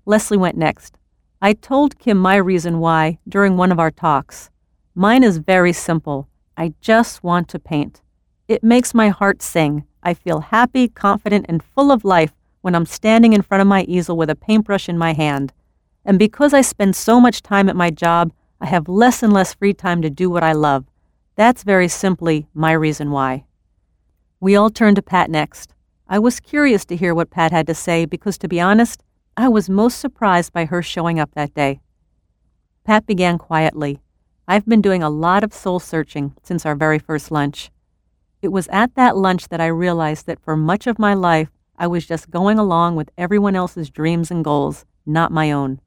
Leslie went next. I told Kim my reason why during one of our talks. Mine is very simple. I just want to paint. It makes my heart sing. I feel happy, confident, and full of life when I'm standing in front of my easel with a paintbrush in my hand. And because I spend so much time at my job, I have less and less free time to do what I love. That's very simply my reason why. We all turned to Pat next. I was curious to hear what Pat had to say because, to be honest, I was most surprised by her showing up that day. Pat began quietly. I've been doing a lot of soul searching since our very first lunch. It was at that lunch that I realized that for much of my life, I was just going along with everyone else's dreams and goals, not my own.